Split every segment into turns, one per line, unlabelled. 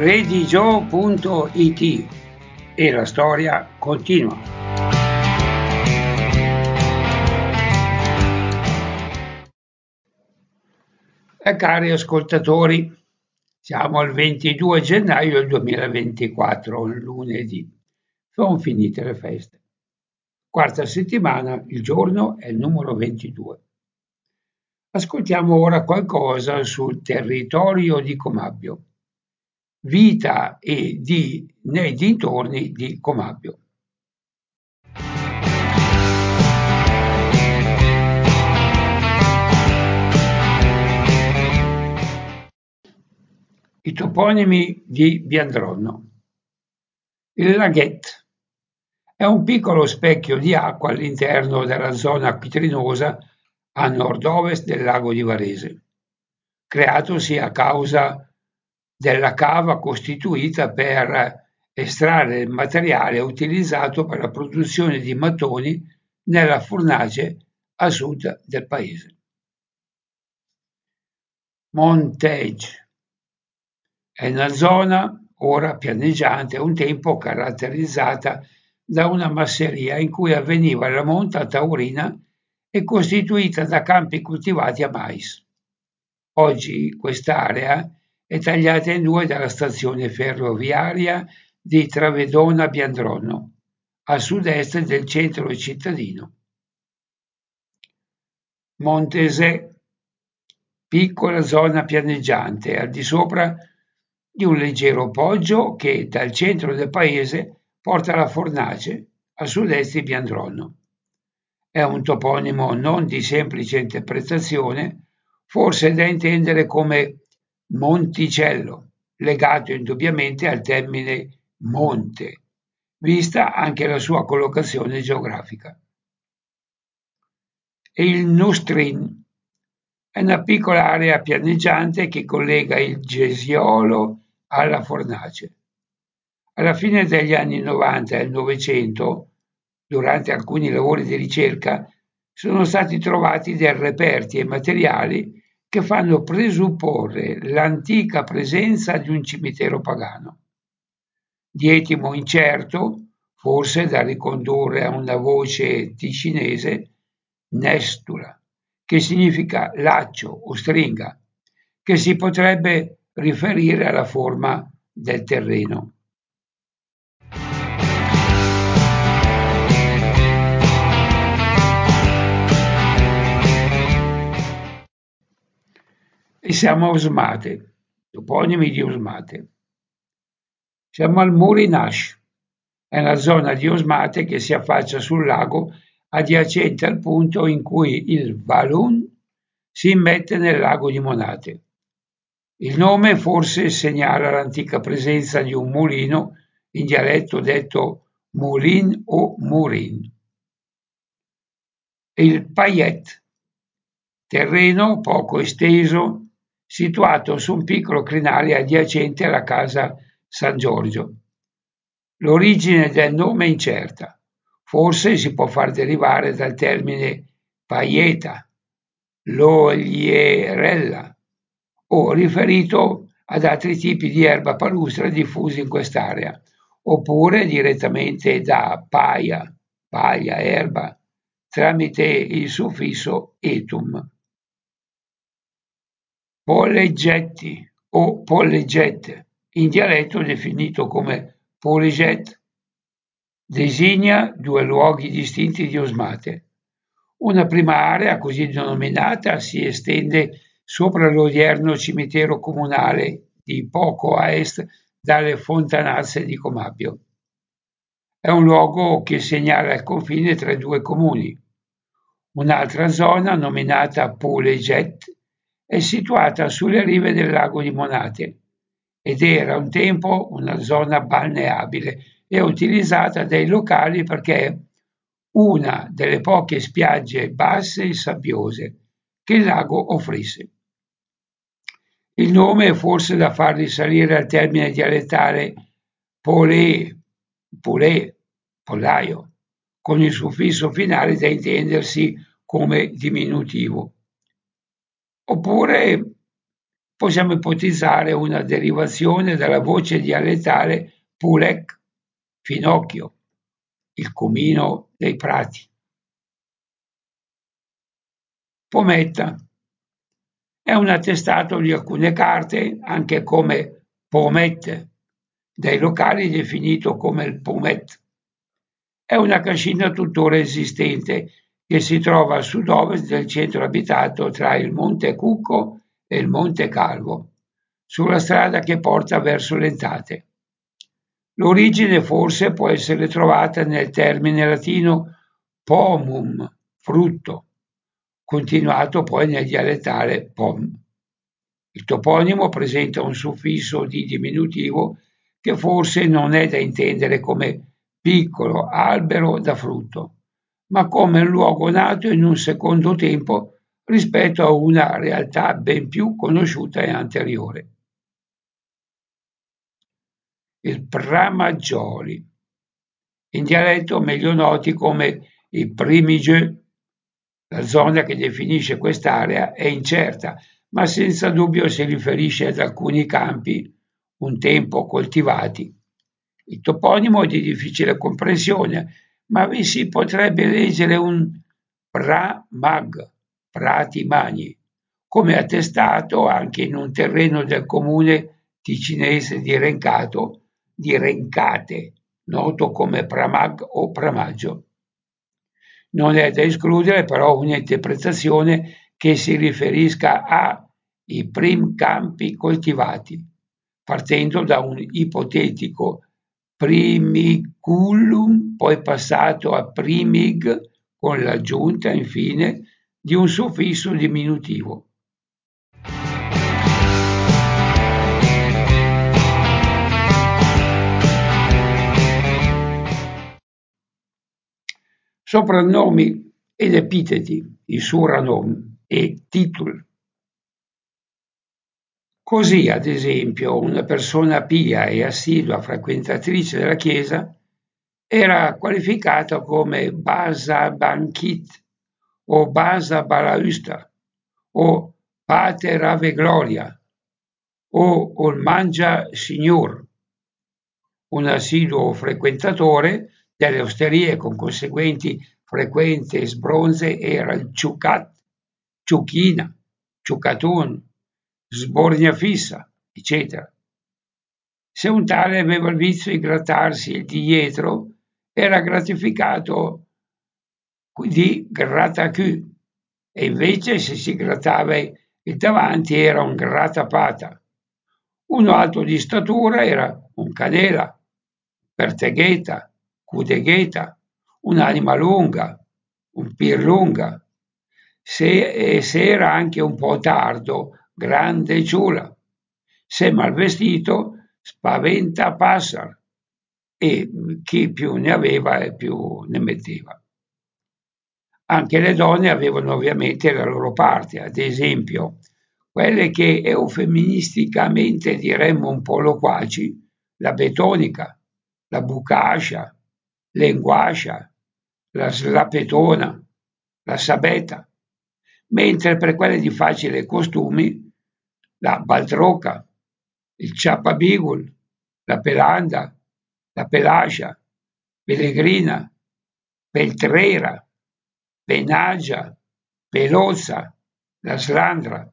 redigio.it e la storia continua. Cari ascoltatori, siamo al 22 gennaio 2024, lunedì. Sono finite le feste. Quarta settimana, il giorno è il numero 22. Ascoltiamo ora qualcosa sul territorio di Comabbio. Vita nei dintorni di Comabbio. I toponimi di Biandronno. Il laghetto è un piccolo specchio di acqua all'interno della zona acquitrinosa a nord-ovest del lago di Varese, creatosi a causa della cava costituita per estrarre il materiale utilizzato per la produzione di mattoni nella fornace a sud del paese. Montage è una zona ora pianeggiante, un tempo caratterizzata da una masseria in cui avveniva la monta taurina e costituita da campi coltivati a mais. Oggi quest'area è tagliata in due dalla stazione ferroviaria di Travedona-Biandronno, a sud-est del centro cittadino. Montesè, piccola zona pianeggiante al di sopra di un leggero poggio che dal centro del paese porta alla fornace a sud-est di Biandronno. È un toponimo non di semplice interpretazione, forse da intendere come monticello, legato indubbiamente al termine monte, vista anche la sua collocazione geografica. Il Nustrin è una piccola area pianeggiante che collega il Gesiolo alla fornace. Alla fine degli anni 90 e del Novecento, durante alcuni lavori di ricerca, sono stati trovati dei reperti e materiali che fanno presupporre l'antica presenza di un cimitero pagano. Di etimo incerto, forse da ricondurre a una voce ticinese, nestula, che significa laccio o stringa, che si potrebbe riferire alla forma del terreno. E siamo a Usmate, toponimi di Usmate. Siamo al Murinash, è una zona di Usmate che si affaccia sul lago adiacente al punto in cui il Valun si immette nel lago di Monate. Il nome forse segnala l'antica presenza di un mulino, in dialetto detto mulin o murin. Il Payet, terreno poco esteso, situato su un piccolo crinale adiacente alla casa San Giorgio. L'origine del nome è incerta, forse si può far derivare dal termine paieta, l'olierella, o riferito ad altri tipi di erba palustre diffusi in quest'area, oppure direttamente da paglia, erba, tramite il suffisso etum. Polleggetti o polleggette, in dialetto definito come Poligette, designa due luoghi distinti di Usmate. Una prima area, così denominata, si estende sopra l'odierno cimitero comunale di poco a est dalle Fontanazze di Comabbio. È un luogo che segnala il confine tra i due comuni. Un'altra zona, nominata Pouleget, è situata sulle rive del lago di Monate ed era un tempo una zona balneabile e utilizzata dai locali perché è una delle poche spiagge basse e sabbiose che il lago offrisse. Il nome è forse da far risalire al termine dialettale pollaio, con il suffisso finale da intendersi come diminutivo. Oppure possiamo ipotizzare una derivazione dalla voce dialettale Pulek, finocchio, il cumino dei prati. Pometta è un attestato di alcune carte, anche come pomette, dai locali definito come il Pomet. È una cascina tuttora esistente che si trova a sud-ovest del centro abitato tra il Monte Cucco e il Monte Calvo, sulla strada che porta verso l'Entate. L'origine forse può essere trovata nel termine latino pomum, frutto, continuato poi nel dialettale pom. Il toponimo presenta un suffisso di diminutivo che forse non è da intendere come piccolo albero da frutto, ma come un luogo nato in un secondo tempo rispetto a una realtà ben più conosciuta e anteriore. Il Pramaggioli, in dialetto meglio noti come i Primigieux. La zona che definisce quest'area è incerta, ma senza dubbio si riferisce ad alcuni campi un tempo coltivati. Il toponimo è di difficile comprensione, ma vi si potrebbe leggere un Pramag, prati magni, come attestato anche in un terreno del comune ticinese di Rencate, noto come Pramag o Pramaggio. Non è da escludere però un'interpretazione che si riferisca ai prim campi coltivati, partendo da un ipotetico primiculum, poi passato a primig, con l'aggiunta, infine, di un suffisso diminutivo. Soprannomi ed epiteti, i suranom e titul. Così, ad esempio, una persona pia e assidua frequentatrice della chiesa era qualificata come Basa Banchit o Basa Balausta o Pater Ave Gloria o Olmangia Signor. Un assiduo frequentatore delle osterie con conseguenti frequenti sbronze era il Ciucat, Ciuchina, Ciucatun, Sborgnafissa, eccetera. Se un tale aveva il vizio di grattarsi il dietro, era gratificato di grattacù, e invece se si grattava il davanti era un grattapata. Uno alto di statura era un canela, pertegheta, cudegheta, un'anima lunga, un pirlunga. Se era anche un po' tardo, grande ciula. Se mal vestito, spaventa passar, e chi più ne aveva e più ne metteva. Anche le donne avevano ovviamente la loro parte, ad esempio quelle che eufemisticamente diremmo un po' loquaci, la betonica, la bucascia, l'enguascia, la slapetona, la sabeta, mentre per quelle di facile costumi, la baltroca, il ciappabigul, la pelanda, la pelascia, pellegrina, peltrera, penagia, pelozza, la slandra.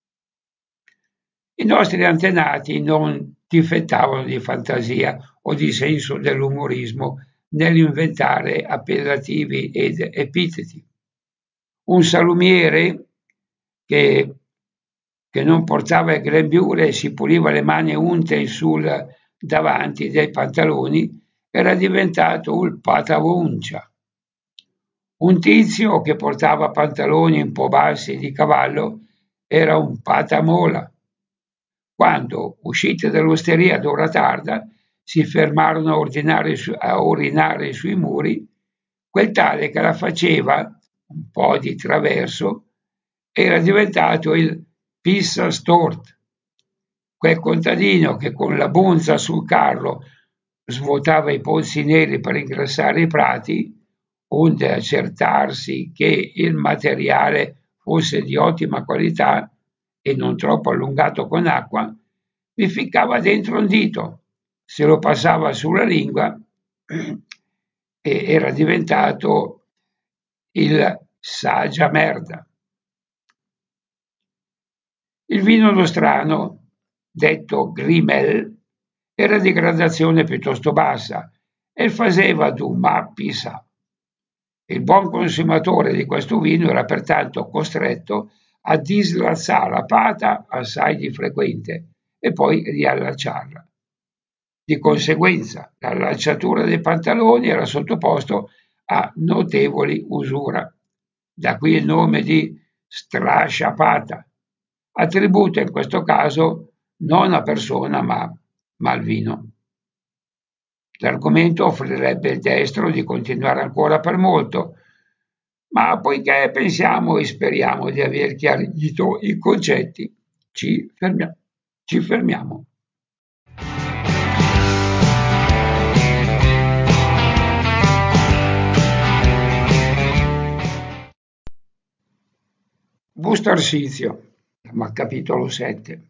I nostri antenati non difettavano di fantasia o di senso dell'umorismo nell'inventare appellativi ed epiteti. Un salumiere che non portava il grembiule e si puliva le mani unte sul davanti dei pantaloni era diventato il patavuncia. Un tizio che portava pantaloni un po' bassi di cavallo era un patamola. Quando, usciti dall'osteria ad ora tarda, si fermarono a urinare sui muri, quel tale che la faceva, un po' di traverso, era diventato il Pissa Stort, quel contadino che con la bonza sul carro svuotava i pozzi neri per ingrassare i prati, onde accertarsi che il materiale fosse di ottima qualità, e non troppo allungato con acqua, vi ficcava dentro un dito, se lo passava sulla lingua e era diventato il Sagia Merda. Il vino nostrano, detto Grimel, era di gradazione piuttosto bassa e faceva d'un mappisa. Il buon consumatore di questo vino era pertanto costretto a dislazzare la pata assai di frequente e poi riallacciarla. Di conseguenza, l'allacciatura dei pantaloni era sottoposto a notevoli usura. Da qui il nome di strasciapata, attribuito in questo caso non a persona ma al vino. L'argomento offrirebbe il destro di continuare ancora per molto, ma poiché pensiamo e speriamo di aver chiarito i concetti, ci fermiamo. Busto Arsizio, ma capitolo 7.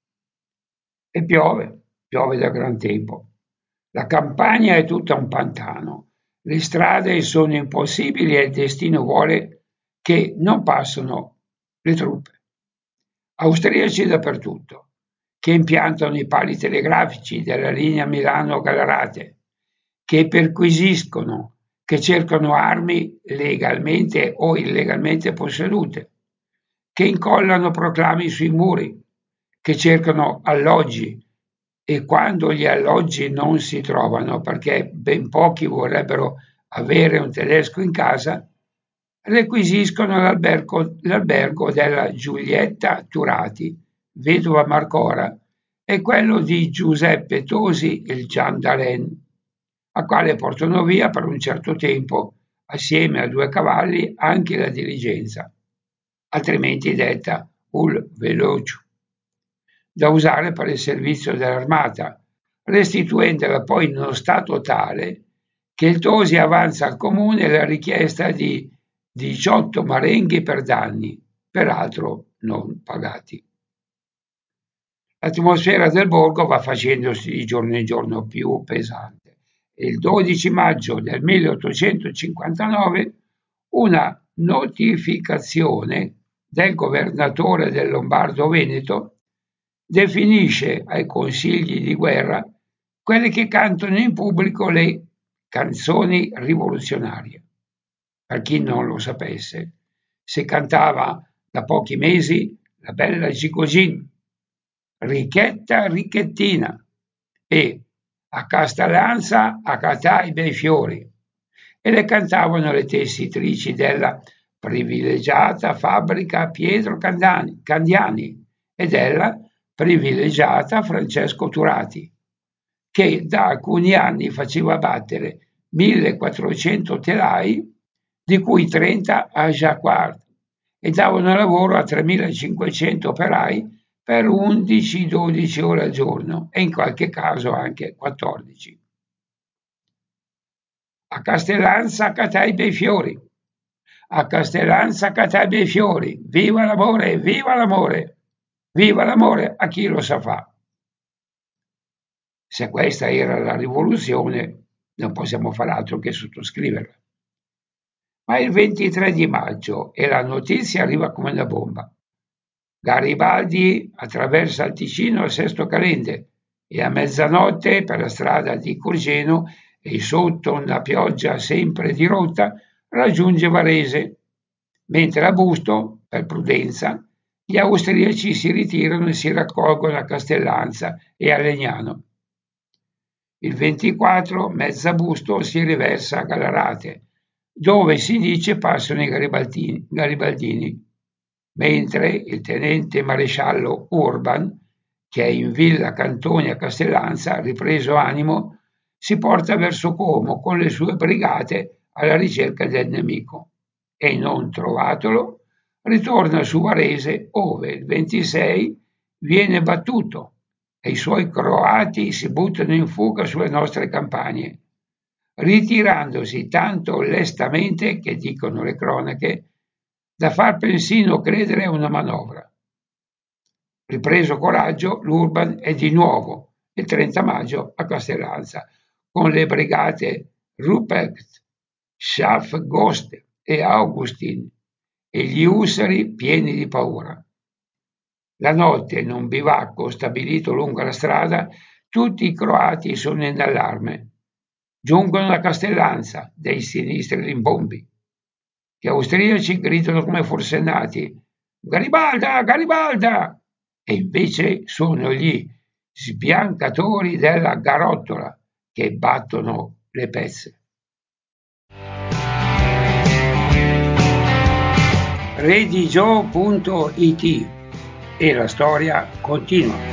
E piove da gran tempo. La campagna è tutta un pantano. Le strade sono impossibili e il destino vuole che non passino le truppe. Austriaci dappertutto, che impiantano i pali telegrafici della linea Milano-Gallarate, che perquisiscono, che cercano armi legalmente o illegalmente possedute, che incollano proclami sui muri, che cercano alloggi e quando gli alloggi non si trovano, perché ben pochi vorrebbero avere un tedesco in casa, requisiscono l'albergo della Giulietta Turati, vedova Marcora, e quello di Giuseppe Tosi il Giandalen, a quale portano via per un certo tempo, assieme a 2 cavalli, anche la diligenza, altrimenti detta ul veloce, da usare per il servizio dell'armata, restituendola poi in uno stato tale che il Tosi avanza al comune la richiesta di 18 marenghi per danni, peraltro non pagati. L'atmosfera del borgo va facendosi di giorno in giorno più pesante e il 12 maggio del 1859 una notificazione del governatore del Lombardo-Veneto definisce ai consigli di guerra quelli che cantano in pubblico le canzoni rivoluzionarie. Per chi non lo sapesse, si cantava da pochi mesi la bella Gigogin, Ricchetta Ricchettina e a Castellanza accatai bei fiori, e le cantavano le tessitrici della privilegiata fabbrica Pietro Candiani e della privilegiata Francesco Turati, che da alcuni anni faceva battere 1400 telai, di cui 30 a Jacquard, e davano lavoro a 3500 operai per 11-12 ore al giorno e in qualche caso anche 14. A Castellanza catai bei fiori, a Castellanza catai bei fiori, viva l'amore, viva l'amore, viva l'amore a chi lo sa fa. Se questa era la rivoluzione, non possiamo far altro che sottoscriverla. Ma il 23 di maggio e la notizia arriva come una bomba. Garibaldi attraversa il Ticino a Sesto Calende e a mezzanotte per la strada di Corgeno e sotto una pioggia sempre dirotta raggiunge Varese, mentre a Busto, per prudenza, gli austriaci si ritirano e si raccolgono a Castellanza e a Legnano. Il 24 Mezzabusto si riversa a Gallarate, dove si dice passano i garibaldini, mentre il tenente maresciallo Urban, che è in Villa Cantoni a Castellanza, ripreso animo, si porta verso Como con le sue brigate alla ricerca del nemico e, non trovatolo, ritorna su Varese, ove il 26 viene battuto e i suoi croati si buttano in fuga sulle nostre campagne, ritirandosi tanto lestamente, che dicono le cronache, da far persino credere a una manovra. Ripreso coraggio, l'Urban è di nuovo il 30 maggio a Castellanza con le brigate Ruprecht, Schaff, Ghost e Augustin e gli ussari pieni di paura. La notte in un bivacco stabilito lungo la strada, tutti i croati sono in allarme. Giungono a Castellanza dei sinistri rimbombi. Gli austriaci gridano come forsennati: Garibalda, Garibalda! E invece sono gli sbiancatori della Garottola che battono le pezze. Redigio.it e la storia continua.